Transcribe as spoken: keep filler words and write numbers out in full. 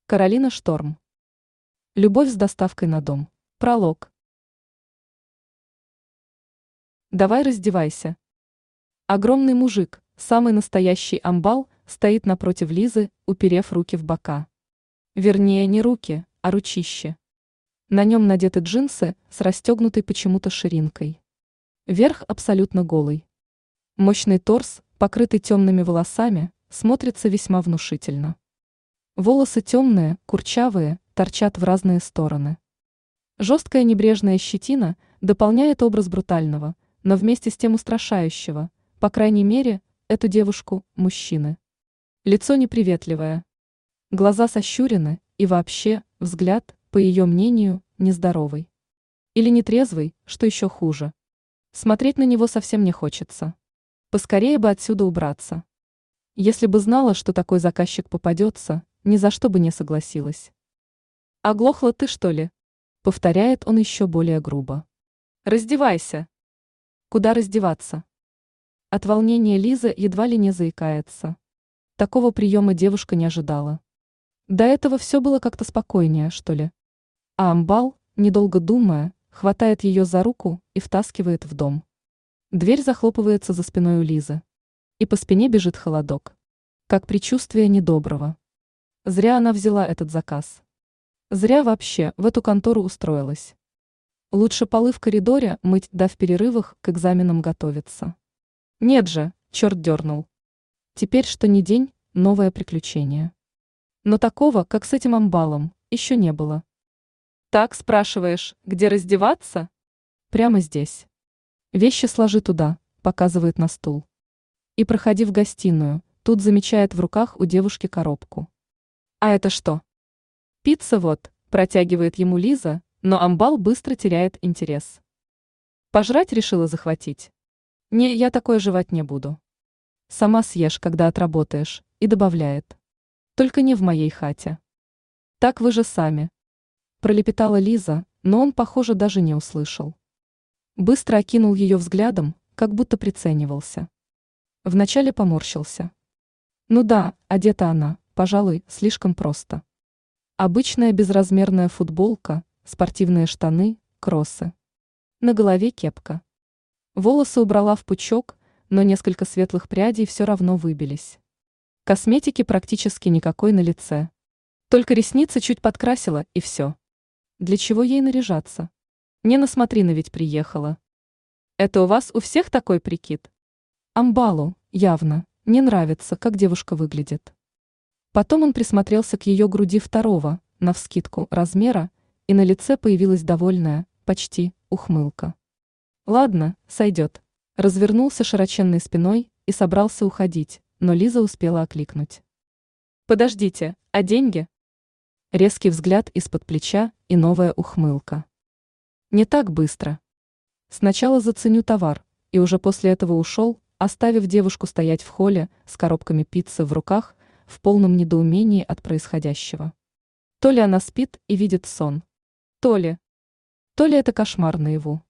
Каролина Шторм. Любовь с доставкой на дом. Пролог. Давай раздевайся. Огромный мужик, самый настоящий амбал, стоит напротив Лизы, уперев руки в бока. Вернее, не руки, а ручище. На нем надеты джинсы с расстегнутой почему-то ширинкой. Верх абсолютно голый. Мощный торс, покрытый темными волосами, смотрится весьма внушительно. Волосы темные, курчавые, торчат в разные стороны. Жесткая небрежная щетина дополняет образ брутального, но вместе с тем устрашающего, по крайней мере, эту девушку, мужчины. Лицо неприветливое. Глаза сощурены, и вообще, взгляд, по ее мнению, нездоровый. Или нетрезвый, что еще хуже. Смотреть на него совсем не хочется. Поскорее бы отсюда убраться. Если бы знала, что такой заказчик попадется, ни за что бы не согласилась. «Оглохла ты, что ли?» — повторяет он еще более грубо. «Раздевайся!» Куда раздеваться? От волнения Лиза едва ли не заикается. Такого приема девушка не ожидала. До этого все было как-то спокойнее, что ли. А амбал, недолго думая, хватает ее за руку и втаскивает в дом. Дверь захлопывается за спиной у Лизы. И по спине бежит холодок. Как предчувствие недоброго. Зря она взяла этот заказ. Зря вообще в эту контору устроилась. Лучше полы в коридоре мыть, да в перерывах к экзаменам готовиться. Нет же, черт дернул. Теперь что ни день, новое приключение. Но такого, как с этим амбалом, еще не было. Так спрашиваешь, где раздеваться? Прямо здесь. Вещи сложи туда, показывает на стул. И проходи в гостиную, тут замечает в руках у девушки коробку. А это что? Пицца вот, протягивает ему Лиза, но амбал быстро теряет интерес. Пожрать решила захватить? Не, я такое жевать не буду. Сама съешь, когда отработаешь, и добавляет. Только не в моей хате. Так вы же сами. Пролепетала Лиза, но он, похоже, даже не услышал. Быстро окинул ее взглядом, как будто приценивался. Вначале поморщился. Ну да, одета она, пожалуй, слишком просто. Обычная безразмерная футболка, спортивные штаны, кроссы. На голове кепка. Волосы убрала в пучок, но несколько светлых прядей все равно выбились. Косметики практически никакой на лице. Только ресницы чуть подкрасила, и все. Для чего ей наряжаться? Не на смотрины ведь приехала. Это у вас у всех такой прикид? Амбалу, явно, не нравится, как девушка выглядит. Потом он присмотрелся к ее груди второго, навскидку, размера, и на лице появилась довольная, почти, ухмылка. Ладно, сойдет. Развернулся широченной спиной и собрался уходить, но Лиза успела окликнуть. Подождите, а деньги? Резкий взгляд из-под плеча и новая ухмылка. Не так быстро. Сначала заценю товар, и уже после этого ушел, оставив девушку стоять в холле с коробками пиццы в руках, в полном недоумении от происходящего. То ли она спит и видит сон, то ли... То ли это кошмар наяву.